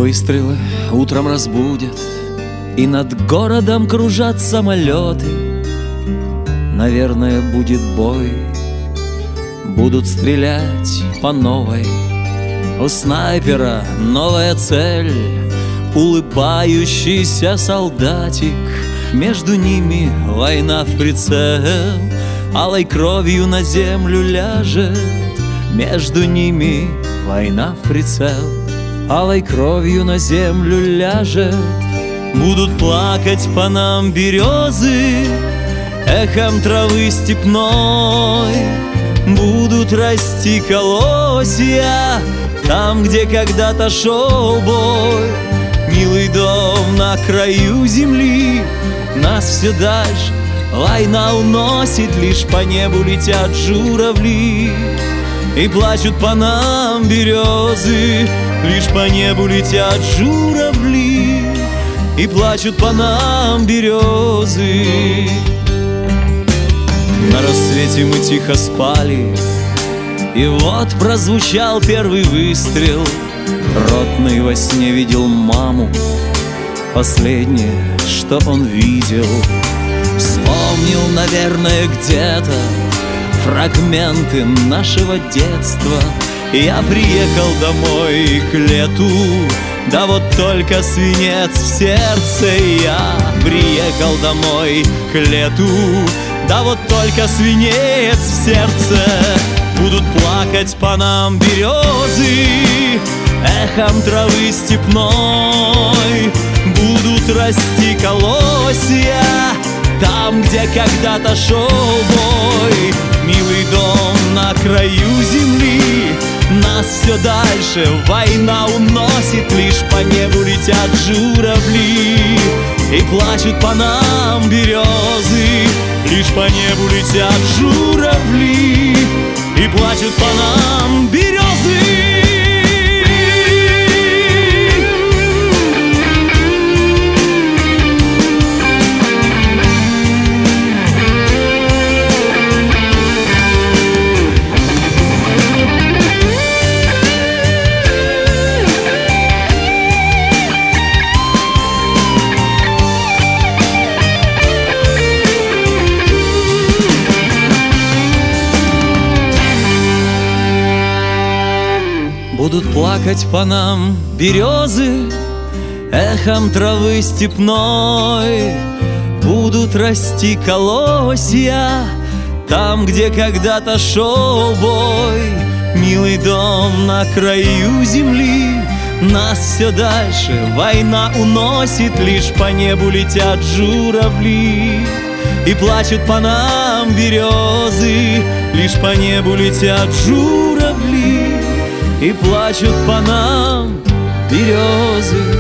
Выстрелы утром разбудят, и над городом кружат самолеты. Наверное, будет бой, будут стрелять по новой. У снайпера новая цель, улыбающийся солдатик. Между ними война в прицел, алой кровью на землю ляжет. Между ними война в прицел, алой кровью на землю ляжет. Будут плакать по нам березы, эхом травы степной. Будут расти колосья там, где когда-то шел бой. Милый дом на краю земли, нас все дальше война уносит. Лишь по небу летят журавли и плачут по нам березы. Лишь по небу летят журавли и плачут по нам березы. На рассвете мы тихо спали, и вот прозвучал первый выстрел. Ротный во сне видел маму, последнее, что он видел. Вспомнил, наверное, где-то фрагменты нашего детства. Я приехал домой к лету, да вот только свинец в сердце. Я приехал домой к лету, да вот только свинец в сердце. Будут плакать по нам березы, эхом травы степной. Будут расти колосья там, где когда-то шел бой. Милый дом на краю земли, нас все дальше война уносит. Лишь по небу летят журавли и плачут по нам березы. Лишь по небу летят журавли и плачут по нам березы. Будут плакать по нам березы, эхом травы степной. Будут расти колосья там, где когда-то шел бой. Милый дом на краю земли, нас все дальше война уносит. Лишь по небу летят журавли и плачут по нам березы. Лишь по небу летят журавли и плачут по нам березы.